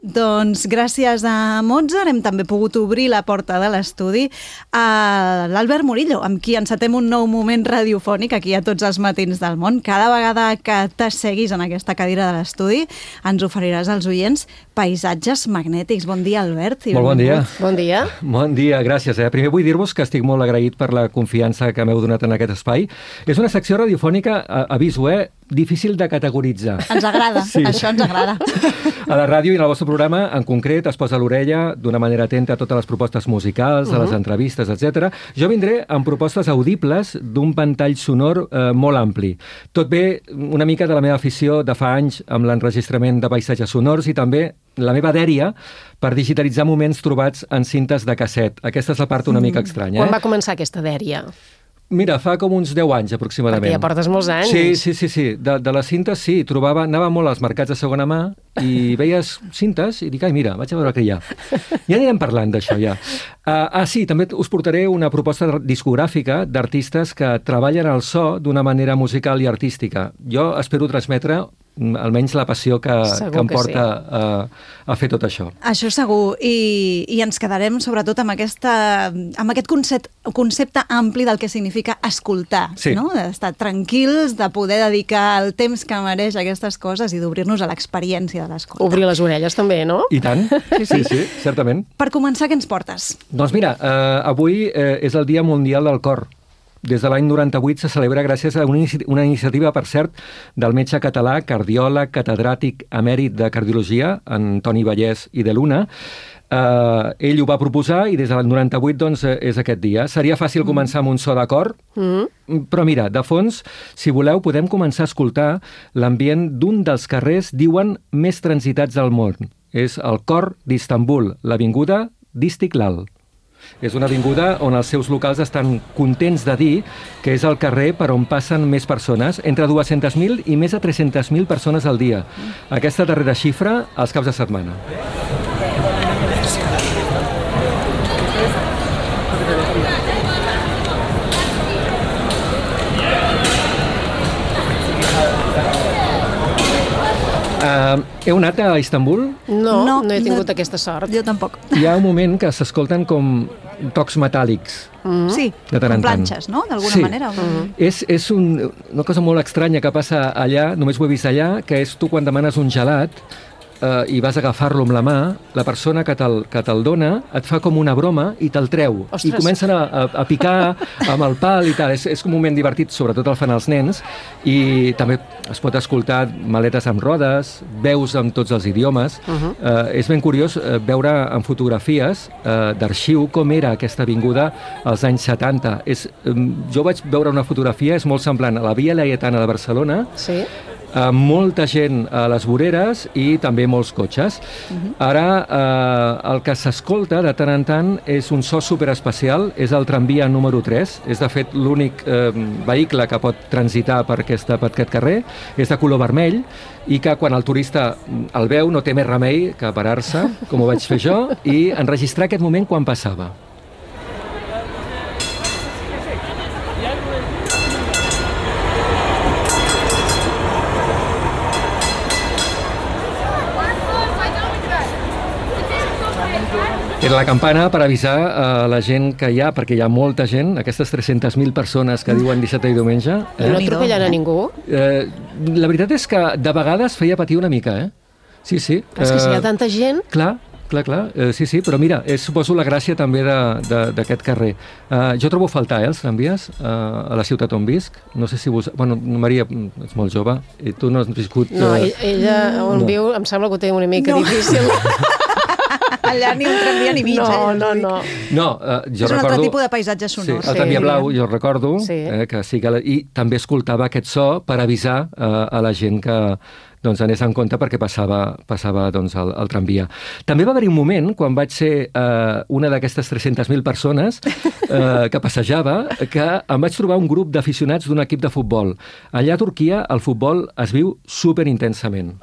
Doncs gràcies a Mozart hem també pogut obrir la porta de l'estudi a l'Albert Murillo, amb qui encetem un nou moment radiofònic aquí a Tots els matins del món. Cada vegada que t'asseguis en aquesta cadira de l'estudi ens oferiràs als oients paisatges magnètics. Bon dia, Albert. Molt bon dia. Bon dia. Bon dia, gràcies. Primer vull dir-vos que estic molt agraït per la confiança que m'heu donat en aquest espai. És una secció radiofònica, aviso, difícil de categoritzar. Ens agrada, sí. Això ens agrada. A la ràdio i en el vostre programa, en concret, es posa a l'orella d'una manera atenta a totes les propostes musicals, a les entrevistes, etc. Jo vindré amb propostes audibles d'un ventall sonor molt ampli. Tot ve una mica de la meva afició de fa anys amb l'enregistrament de paisatges sonors i també la meva dèria per digitalitzar moments trobats en cintes de casset. Aquesta és la part una mica estranya. Quan va començar aquesta dèria? Mira, fa com uns 10 anys, aproximadament. Perquè ja portes molts anys. Sí. De les cintes, sí. Anava molt als mercats de segona mà i veies cintes i dic, ai, mira, vaig a veure què hi ha. Ja anirem parlant d'això, ja. Sí, també us portaré una proposta discogràfica d'artistes que treballen el so d'una manera musical i artística. Jo espero transmetre almenys la passió que em porta a fer tot això. Això segur, i ens quedarem sobretot amb aquest concepte ampli del que significa escoltar, sí. No? D'estar tranquils, de poder dedicar el temps que mereix a aquestes coses i d'obrir-nos a l'experiència de l'escolta. Obrir les orelles també, no? I tant, sí, certament. Per començar, què ens portes? Doncs mira, avui és el Dia Mundial del Cor. Des de l'any 98 se celebra gràcies a una iniciativa, per cert, del metge català, cardiòleg, catedràtic emèrit de cardiologia, Antoni Vallès i de Luna. Ell ho va proposar i des de l'any 98 doncs, és aquest dia. Seria fàcil començar amb un so de cor, però mira, de fons, si voleu, podem començar a escoltar l'ambient d'un dels carrers, diuen, més transitats del món. És el cor d'Istanbul, l'avinguda d'Istiklal. És una avinguda on els seus locals estan contents de dir que és el carrer per on passen més persones, entre 200.000 i més de 300.000 persones al dia. Aquesta darrera xifra, als caps de setmana. Heu anat a Istanbul? No he tingut aquesta sort. Jo tampoc. Hi ha un moment que s'escolten com tocs metàl·lics. Sí, de tant com planxes, no? D'alguna manera. És una cosa molt estranya que passa allà, només ho he vist allà, que és tu quan demanes un gelat i vas a agafar-lo amb la mà, la persona que te'l dona et fa com una broma i te'l treu. Ostres. I comencen a picar amb el pal i tal. És un moment divertit, sobretot el fan els nens, i també es pot escoltar maletes amb rodes, veus amb tots els idiomes. És ben curiós veure en fotografies d'arxiu com era aquesta avinguda als anys 70. Jo vaig veure una fotografia, és molt semblant a la Via Laietana de Barcelona, sí. Molta gent a les voreres i també molts cotxes. Ara el que s'escolta de tant en tant és un so superespecial, és el tramvia número 3, és de fet l'únic vehicle que pot transitar per aquest carrer, és de color vermell i que quan el turista el veu no té més remei que parar-se, com ho vaig fer jo, i enregistrar aquest moment quan passava. Era la campana per avisar a la gent que hi ha, perquè hi ha molta gent, aquestes 300.000 persones que diuen dissabte i diumenge. I no atropellant a ningú? La veritat és que de vegades feia patir una mica, Sí. És que si hi ha tanta gent... Clar. Sí, però mira, és suposo la gràcia també d'aquest carrer. Jo trobo a faltar, els tramvies, a la ciutat on visc. No sé si Bueno, Maria, ets molt jove, i tu no has viscut... No, ella on viu em sembla que ho té una mica difícil. Allà ni un tramvia ni mig. No, jo és un altre tipus de paisatge sonor. Sí, el tramvia blau, jo recordo, que sí que... I també escoltava aquest so per avisar a la gent que anés en compte perquè passava el tramvia. També va haver-hi un moment, quan vaig ser una d'aquestes 300.000 persones que passejava, que em vaig trobar un grup d'aficionats d'un equip de futbol. Allà a Turquia el futbol es viu superintensament.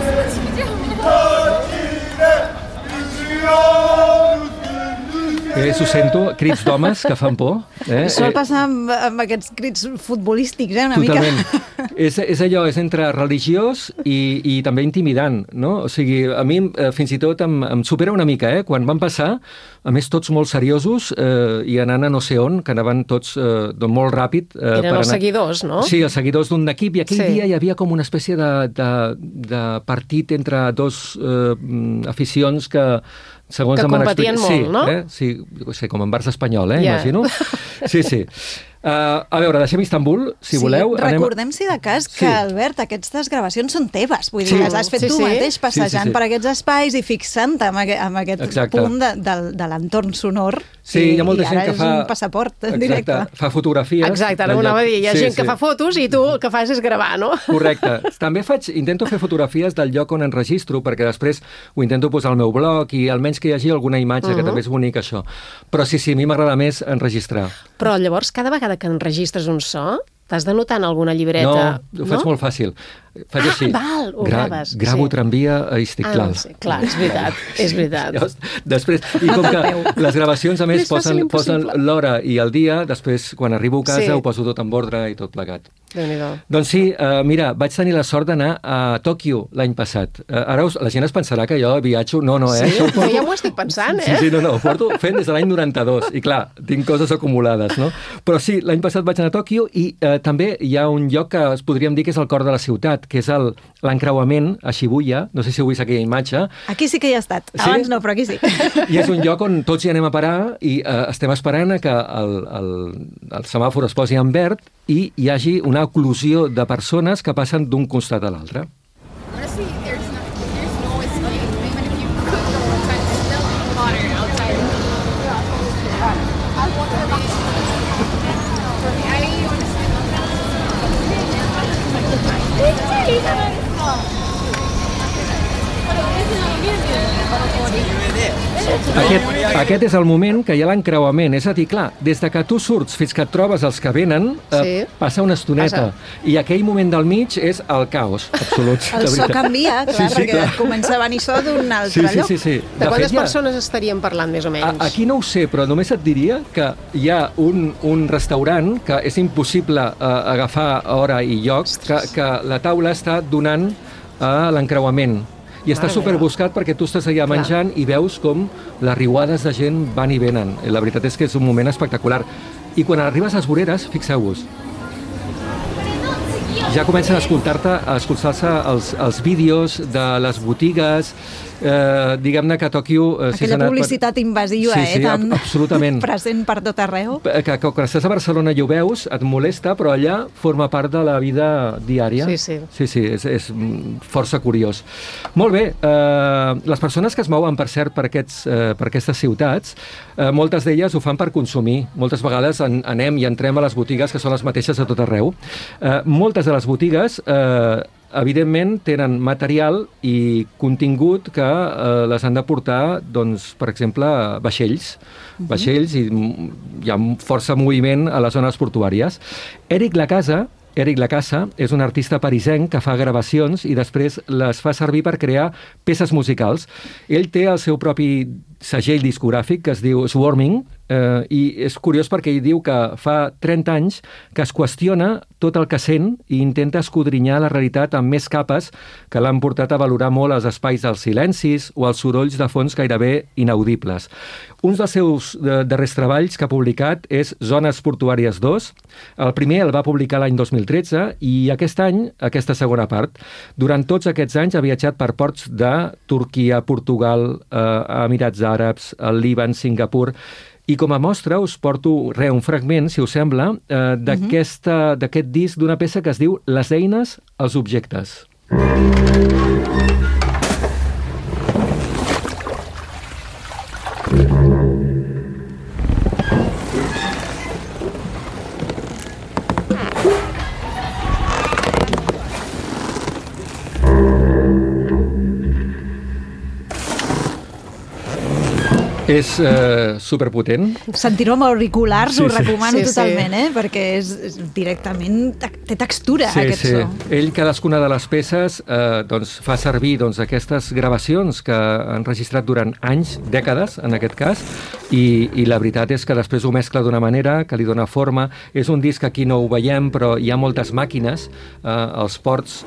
És després ho sento, crits d'homes que fan por. Sol passar amb aquests crits futbolístics, una Totalment. mica. És allò, és entre religiós i també intimidant, no? O sigui, a mi fins i tot em supera una mica, quan van passar, a més tots molt seriosos i anant a no sé on, que anaven tots molt ràpid. Eren els seguidors, no? Sí, els seguidors d'un equip, i aquell dia hi havia com una espècie de partit entre dos aficions que segons que competien molt, no? Sí, com en Barça espanyol, imagino. Sí. A veure, deixem Istanbul, si voleu. Recordem, si de cas, que, Albert, aquestes gravacions són teves. Vull dir, les has fet tu mateix passejant per aquests espais i fixant-te en aquest punt de l'entorn sonor. Sí, hi ha molta gent que fa... és un passaport directe. Fa fotografies. Exacte, ara ho anava a dir. Hi ha gent que fa fotos i tu el que fas és gravar, no? Correcte. També intento fer fotografies del lloc on enregistro, perquè després ho intento posar al meu blog i almenys que hi hagi alguna imatge, que també és bonic, això. Però sí, a mi m'agrada més enregistrar. Però llavors, cada vegada que enregistres un so, t'has de notar en alguna llibreta? No, ho faig molt fàcil. Faig així. Val, ho graves. Gravo tramvia a Istiklal. Sí, clar, és veritat. Després, i com que les gravacions, a més, posen l'hora i el dia, després, quan arribo a casa, ho poso tot en ordre i tot plegat. Déu-n'hi-do. Doncs sí, mira, vaig tenir la sort d'anar a Tòquio l'any passat. Ara la gent es pensarà que jo viatjo... No, sí, ja m'ho estic pensant, Sí, no, ho porto fent des de l'any 92, i clar, tinc coses acumulades, no? Però sí, l'any passat vaig anar a Tòquio i també hi ha un lloc que podríem dir que és el cor de la ciutat, que és l'encreuament a Shibuya. No sé si heu vist aquella imatge. Aquí sí que hi he estat. Abans no, però aquí sí. I és un lloc on tots hi anem a parar i estem esperant que el semàfor es posi en verd i hi hagi una oclusió de persones que passen d'un costat a l'altre. Aquest és el moment que hi ha l'encreuament. És a dir, clar, des de que tu surts fins que et trobes els que venen, passa una estoneta. I aquell moment del mig és el caos absolut. El so canvia, clar, perquè comença a venir so d'un altre lloc. Sí. De quantes persones estaríem parlant, més o menys? Aquí no ho sé, però només et diria que hi ha un restaurant que és impossible agafar hora i lloc, que la taula està donant a l'encreuament. I està superbuscat perquè tu estàs allà menjant i veus com les riuades de gent van i venen. La veritat és que és un moment espectacular. I quan arribes a les voreres, fixeu-vos, ja comencen a escoltar-se els vídeos de les botigues, diguem-ne que a Tòquio... Aquella publicitat invasiva, tan absolutament present per tot arreu. Que quan estàs a Barcelona i ho veus, et molesta, però allà forma part de la vida diària. Sí. És força curiós. Molt bé, les persones que es mouen, per cert, per aquestes ciutats, moltes d'elles ho fan per consumir. Moltes vegades anem i entrem a les botigues, que són les mateixes a tot arreu. Moltes de les botigues evidentment tenen material i contingut que les han de portar, doncs, per exemple, vaixells. Vaixells, i hi ha força moviment a les zones portuàries. Eric Lacasa és un artista parisenc que fa gravacions i després les fa servir per crear peces musicals. Ell té el seu propi segell discogràfic que es diu Swarming, i és curiós perquè ell diu que fa 30 anys que es qüestiona tot el que sent i intenta escudrinyar la realitat amb més capes que l'han portat a valorar molt els espais dels silencis o els sorolls de fons gairebé inaudibles. Un dels seus darrers treballs que ha publicat és Zones Portuàries 2. El primer el va publicar l'any 2013 i aquest any, aquesta segona part. Durant tots aquests anys ha viatjat per ports de Turquia, Portugal, Emirats Àrabs, el Líban, Singapur. I com a mostra us porto un fragment, si us sembla, d'aquest disc d'una peça que es diu Les eines als objectes. És superpotent. Sentir-ho amb auriculars ho recomano totalment, perquè és directament... té textura, aquest so. Ell, cadascuna de les peces, fa servir aquestes gravacions que han registrat durant anys, dècades, en aquest cas, i la veritat és que després ho mescla d'una manera que li dona forma. És un disc que aquí no ho veiem, però hi ha moltes màquines. Als ports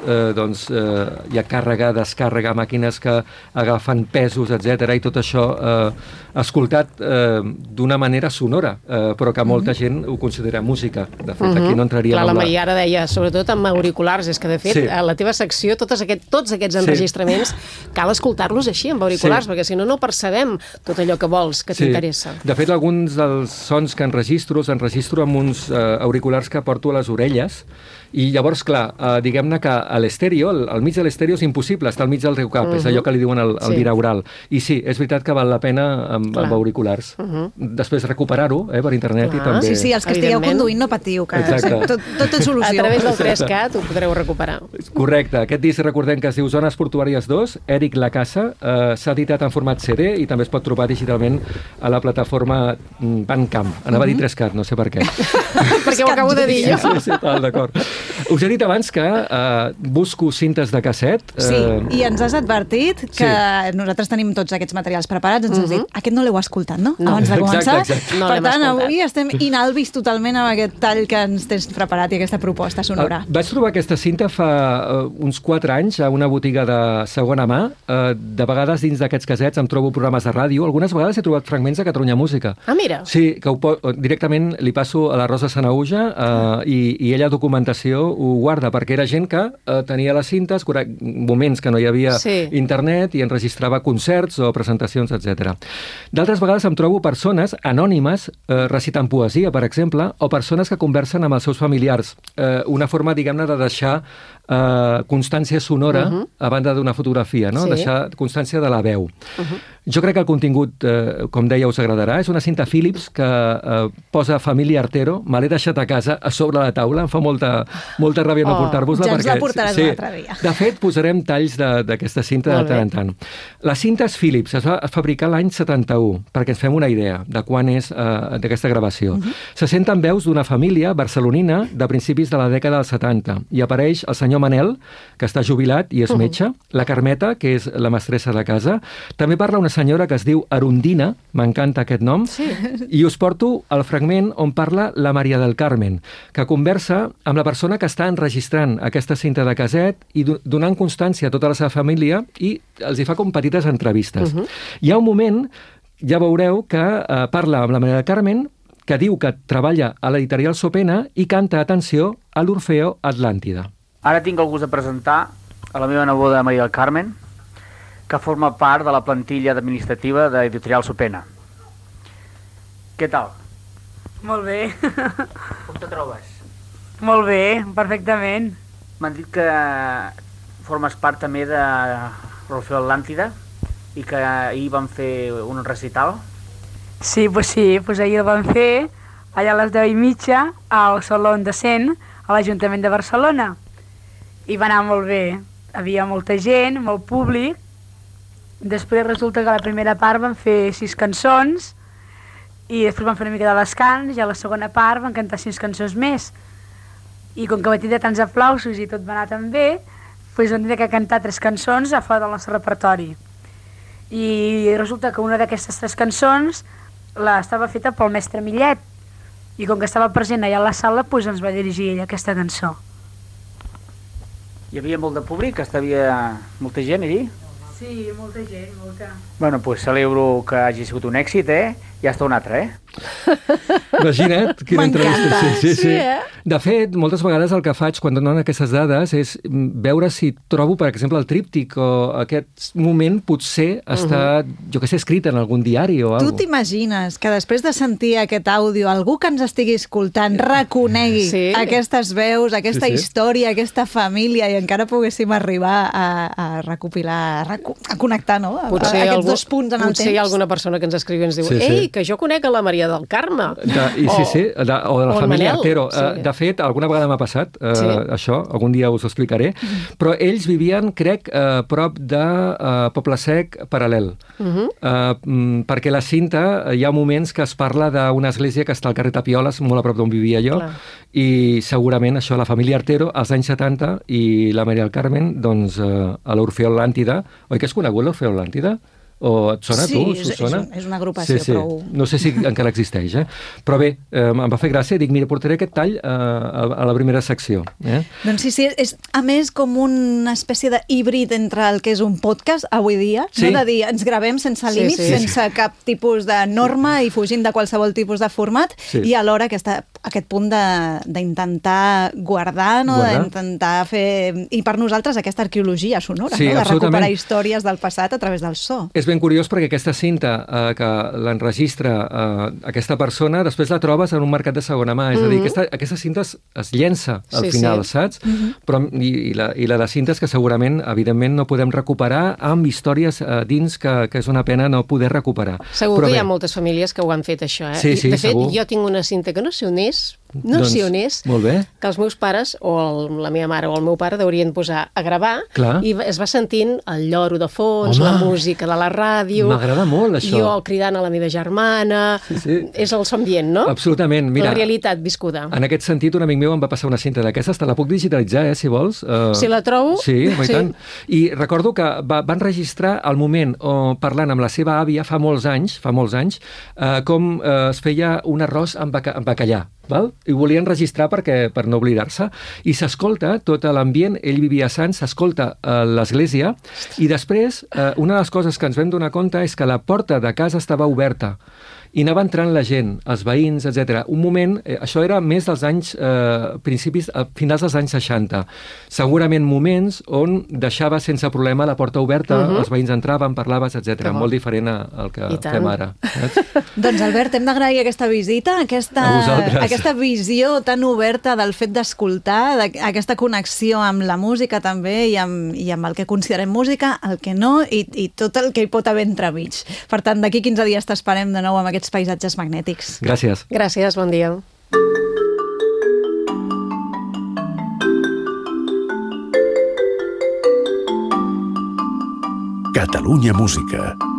hi ha càrrega, descàrrega, màquines que agafen pesos, etc. I tot això escoltat d'una manera sonora, però que molta gent ho considera música. De fet, aquí no entraria... Clar, la Maria ara deia, sobretot amb auriculars, és que de fet, a la teva secció, tots aquests enregistraments, cal escoltar-los així, amb auriculars, perquè si no, no percebem tot allò que vols, que t'interessa. De fet, alguns dels sons que enregistro amb uns auriculars que porto a les orelles, i llavors, clar, diguem-ne que a l'estèreo, al mig de l'estèreo és impossible estar al mig del teu cap, és allò que li diuen el binaural. I sí, és veritat que val la pena amb auriculars. Després recuperar-ho per internet i també... Sí, els que estigueu conduint no patiu, que tot és solució. A través del 3Cat ho podreu recuperar. Correcte. Aquest disc recordem que es diu Zones Portuàries 2, Eric Lacasa, s'ha editat en format CD i també es pot trobar digitalment a la plataforma Bandcamp. Anava a dir 3Cat, no sé per què. Perquè ho acabo de dir jo. Sí, d'acord. Us he dit abans que busco cintes de casset. Sí, i ens has advertit que nosaltres tenim tots aquests materials preparats, ens has dit, aquest no l'heu escoltat, no? Abans de començar. Exacte. No per tant, escoltat. avui estem inalvis totalment amb aquest tall que ens tens preparat i aquesta proposta sonora. Vaig trobar aquesta cinta fa uns 4 anys a una botiga de segona mà. De vegades dins d'aquests cassets em trobo programes de ràdio. Algunes vegades he trobat fragments de Catalunya Música. Ah, mira. Sí, que directament li passo a la Rosa Sanahuja i ella documentació ho guarda, perquè era gent que tenia les cintes, moments que no hi havia internet i enregistrava concerts o presentacions, etc. D'altres vegades em trobo persones anònimes recitant poesia, per exemple, o persones que conversen amb els seus familiars. Una forma, diguem-ne, de deixar constància sonora a banda d'una fotografia, no? Deixar constància de la veu. Jo crec que el contingut, com deia, us agradarà. És una cinta Philips que posa Família Artero. Me l'he deixat a casa a sobre la taula. Em fa molta ràbia no portar-vos-la. Ja ens la portaràs un altre dia. De fet, posarem talls d'aquesta cinta de tant en tant. La cinta és Philips. Es va fabricar l'any 71, perquè ens fem una idea de quan és d'aquesta gravació. Se senten veus d'una família barcelonina de principis de la dècada dels 70 i apareix el senyor Manel, que està jubilat i és metge, la Carmeta, que és la mestressa de casa. També parla una senyora que es diu Arundina, m'encanta aquest nom, i us porto el fragment on parla la Maria del Carmen, que conversa amb la persona que està enregistrant aquesta cinta de caset i donant constància a tota la seva família i els hi fa com petites entrevistes. Hi ha un moment, ja veureu, que parla amb la Maria del Carmen, que diu que treballa a l'editorial Sopena i canta, atenció, a l'Orfeo Atlàntida. Ara tinc el gust de presentar a la meva neboda Maria del Carmen, que forma part de la plantilla administrativa d'Editorial Sopena. Què tal? Molt bé. Com te trobes? Molt bé, perfectament. M'han dit que formes part també de l'Orfeo Atlàntida i que ahir van fer un recital. Sí, ahir el van fer allà a les 10:30 al Saló de Cent, a l'Ajuntament de Barcelona. I va anar molt bé. Havia molta gent, molt públic. Després resulta que a la primera part van fer 6 cançons i després van fer una mica de descans i a la segona part van cantar 6 cançons més. I com que va tindre tants aplausos i tot va anar tan bé, doncs van tindre que cantar 3 cançons a fora del nostre repertori. I resulta que una d'aquestes 3 cançons estava feta pel mestre Millet i com que estava present allà a la sala doncs ens va dirigir ell aquesta cançó. Hi havia molt de públic? Havia molta gent allí? Sí, molta gent, molta. Bueno, doncs celebro que hagi sigut un èxit, Ja està un altre, Imagina't, quina entrevista. Sí, De fet, moltes vegades el que faig quan donen aquestes dades és veure si trobo, per exemple, el tríptic o aquest moment potser està, jo què sé, escrit en algun diari o alguna cosa. Tu t'imagines que després de sentir aquest àudio, algú que ens estigui escoltant reconegui aquestes veus, aquesta història, aquesta família i encara poguéssim arribar a recopilar racons a connectar, no? Aquests dos punts en el temps. Potser hi ha alguna persona que ens escriu i ens diu ei, que jo conec a la Maria del Carme. O de la família Artero. De fet, alguna vegada m'ha passat això, algun dia us ho explicaré, però ells vivien, crec, prop de Poble Sec Paral·lel, perquè la cinta hi ha moments que es parla d'una església que està al carrer Tapioles, molt a prop d'on vivia jo, i segurament això, la família Artero, als anys 70, i la Maria del Carmen, doncs, a l'Orfeó Atlàntida. Oi que és conegut l'Orfeó Atlàntida? O et sona, tu? Sí, és una agrupació, sí. prou... No sé si encara existeix, Però bé, em va fer gràcia i dic, mira, portaré aquest tall a la primera secció. Doncs sí, és a més com una espècie de híbrid entre el que és un podcast avui dia, no? De dir, ens gravem sense límits, sense cap tipus de norma i fugint de qualsevol tipus de format, i alhora aquest punt d'intentar guardar, no? D'intentar fer... I per nosaltres aquesta arqueologia sonora, no? De recuperar històries del passat a través del so. És ben curiós perquè aquesta cinta que l'enregistra aquesta persona, després la trobes en un mercat de segona mà. És a dir, aquesta cinta es llença al final, saps? Però, i la de cintes que segurament, evidentment, no podem recuperar amb històries dins que és una pena no poder recuperar. Segur que hi ha moltes famílies que ho han fet, això. Sí, de fet, segur. Jo tinc una cinta que no sé on és, molt bé. Que els meus pares, o la meva mare o el meu pare, deurien posar a gravar, i es va sentint el lloro de fons, la música de la ràdio... M'agrada molt, això. Jo cridant a la meva germana... És el somdient, no? Absolutament. Mira, la realitat viscuda. En aquest sentit, un amic meu em va passar una cinta d'aquestes, te la puc digitalitzar, si vols. Si la trobo... Sí, tant. I recordo que van registrar el moment parlant amb la seva àvia fa molts anys, com es feia un arròs amb bacallà. I volien registrar per no oblidar-se, i s'escolta tot l'ambient, ell vivia a Sants, s'escolta l'església, i després una de les coses que ens vam donar compte és que la porta de casa estava oberta i anava entrant la gent, els veïns, etc. Un moment, això era més dels anys finals dels anys 60. Segurament moments on deixava sense problema la porta oberta, els veïns entraven, parlaves, etc. Molt diferent al que fem ara. Doncs Albert, hem d'agrair aquesta visita, aquesta visió tan oberta del fet d'escoltar, aquesta connexió amb la música també i amb el que considerem música, el que no i tot el que hi pot haver entremig. Per tant, d'aquí 15 dies t'esperem de nou amb aquests paisatges magnètics. Gràcies. Gràcies, bon dia. Catalunya Música.